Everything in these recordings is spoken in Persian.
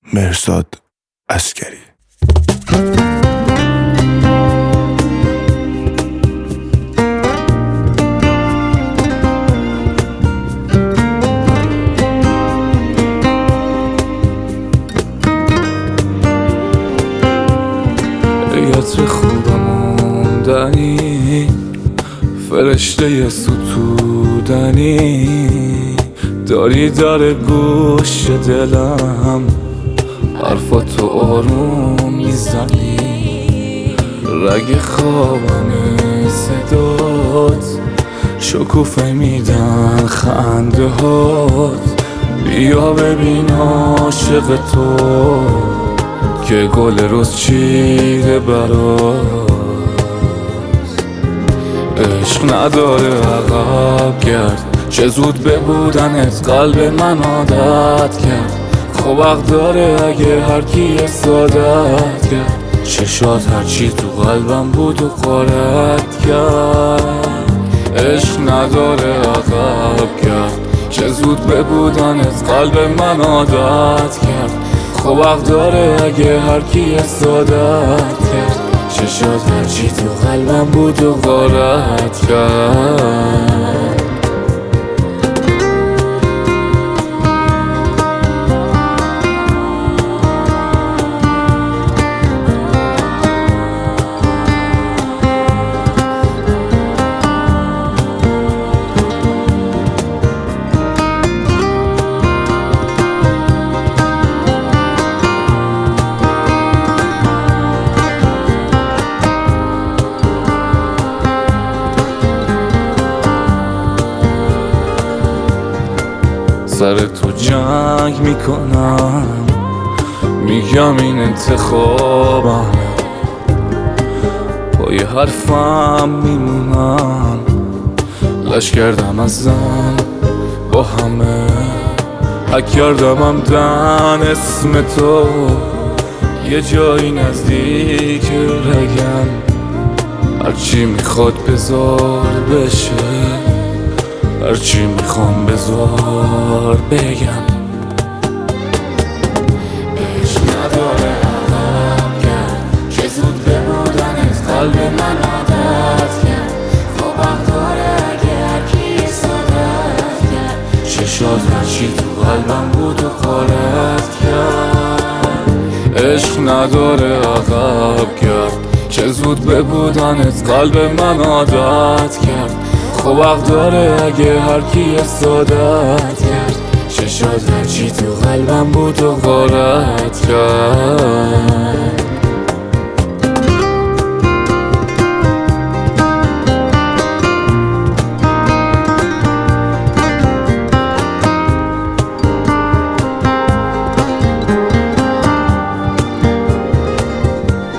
مرزاد عسگری. یادت خوبم موندنی، فرشته ستودنی، داری در گوش دلم حرفاتو آروم میزنی، رگ خوابم صدات شکوفه میدن خنده هات. بیا ببین عاشق تو که گل روز چیده برات. عشق نداره عقب کرد، چه زود به بودنت قلب من عادت کرد. خب حق داره اگه هر کی سادت کرد، چشات هرچی تو قلبم بود و غارت کرد. عشق نداره عقب کرد، چه زود به بودنت قلب من عادت کرد. خب حق داره اگه هر کی سادت کرد، چشات هرچی تو قلبم بود و غارت کرد. سر تو جنگ میکنم، میگم این انتخابم، پای حرفم میمونم. لش کردم از زن با همه، حک کردم همدن اسم تو. یه جایی نزدیک رگم، هرچی میخواد بذار بشه، هرچی میخوام بذار بگم. عشق نداره عقب کرد، چه زود به بودنت قلب من عادت کرد. خب حق داره اگه هرکی سادت کرد، چشات هرچی تو قلبم بود و غارت کرد. عشق نداره عقب کرد، چه زود به بودنت قلب من عادت کرد. خب حق داره اگه هر کی سادت کرد، چشات هرچی تو قلبم بود و غارت کرد.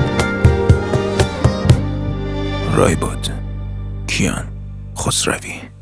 رایباد کیان خسروی.